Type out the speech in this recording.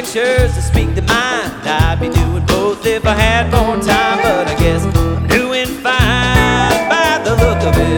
pictures to speak the mind. I'd be doing both if I had more time.